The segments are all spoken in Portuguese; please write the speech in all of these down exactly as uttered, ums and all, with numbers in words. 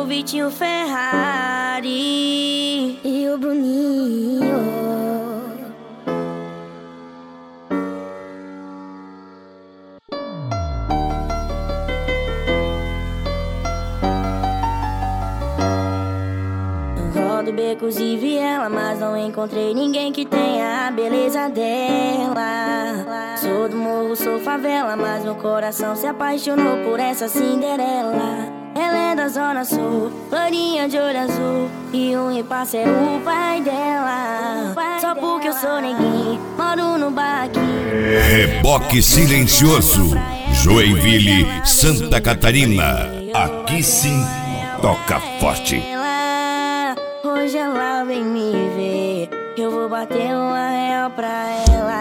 o Vitinho Ferrari e o Bruninho. Rodo becos e viela, mas não encontrei ninguém que tenha a beleza dela. Sou do morro, sou favela, mas meu coração se apaixonou por essa Cinderela. Ela é da zona sul, loirinha de olho azul, e um repasse é o pai dela. Só porque eu sou neguinho, moro no barraquinho. Reboque Silencioso, Joinville, Santa Catarina. Aqui sim, toca forte. Hoje ela vem me ver, que eu vou bater uma real pra ela.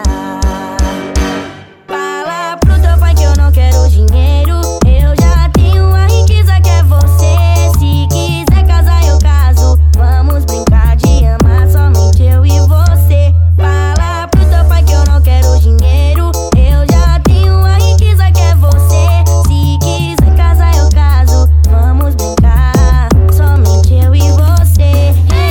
Fala pro teu pai que eu não quero dinheiro, eu já tenho a riqueza que é você. Se quiser casar eu caso, vamos brincar de amar somente eu e você. Fala pro teu pai que eu não quero dinheiro, eu já tenho a riqueza que é você. Se quiser casar eu caso, vamos brincar somente eu e você.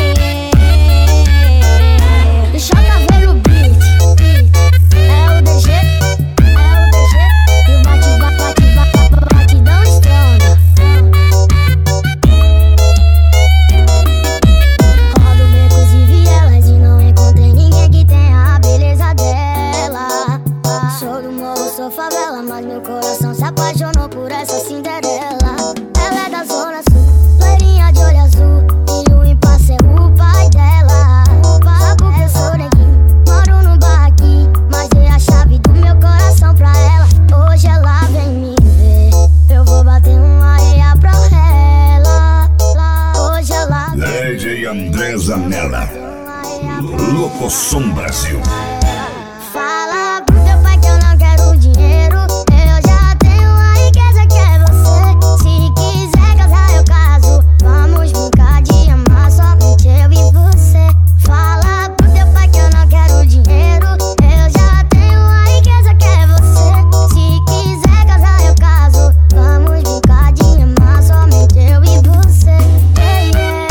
Sou favela, mas meu coração se apaixonou por essa Cinderela. Ela é da zona sul, loirinha de olho azul, e o impasse é o pai dela. Só porque eu sou neguinho, moro no barraquinho, mas dei a chave do meu coração pra ela. Hoje ela vem me ver, eu vou bater uma areia pra ela. Hoje ela vem D J André Zanella, Locosom Brasil. Fala pro teu pai que eu não quero dinheiro, eu já tenho a riqueza que é você. Se quiser casar eu caso, vamos brincar de amar somente eu e você. Fala pro teu pai que eu não quero dinheiro, eu já tenho a riqueza que é você. Se quiser casar eu caso, vamos brincar de amar somente eu e você. Yeah,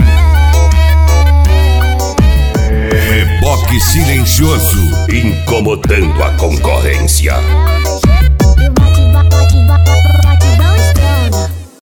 yeah. Reboque Silencioso, incomodando a concorrência.